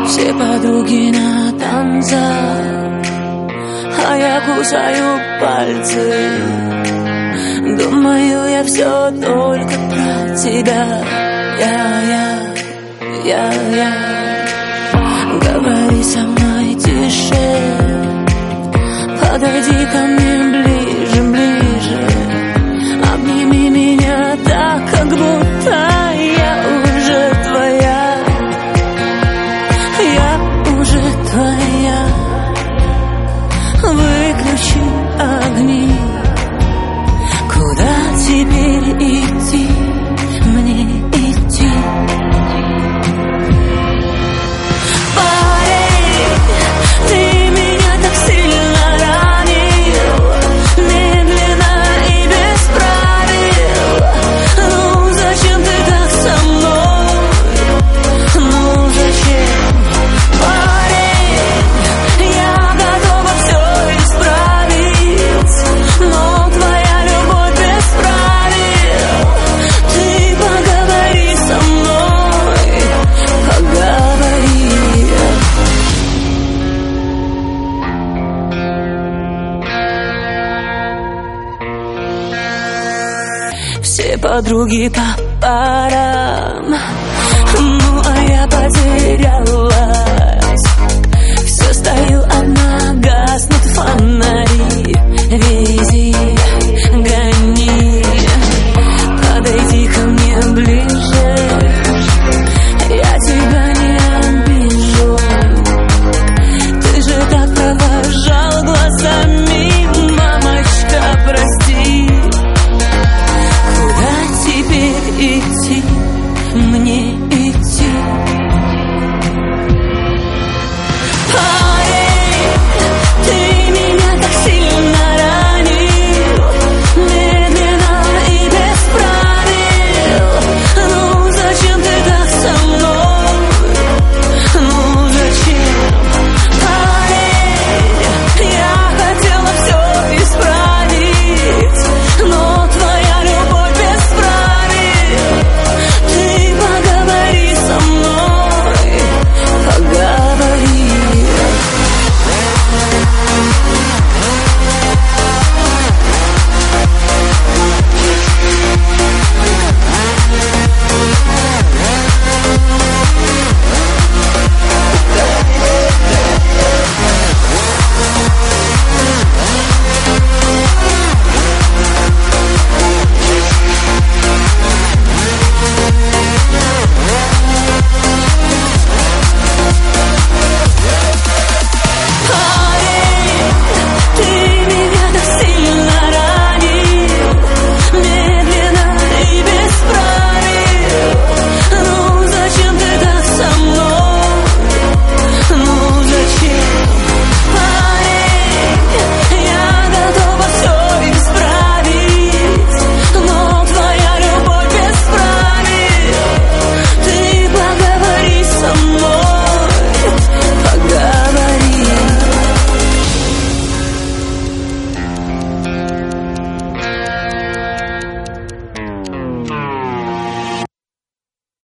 Все подруги на танцах, а я кусаю пальцы. Думаю я все только про тебя. Я. Говори со мной тише, подойди ко мне ближе, ближе. Обними меня так, как будто я уже твоя. Я уже твоя. Выключи огни. Куда теперь идти? Мне идти. Парень, ты меня так сильно ранил, медленно и без правил. Ну зачем ты так со мной? Ну зачем? Парень, я готова все исправить, но твоя любовь без правил. Ты поговори со мной, поговори. Все подруги по парам, ну а я потеряна.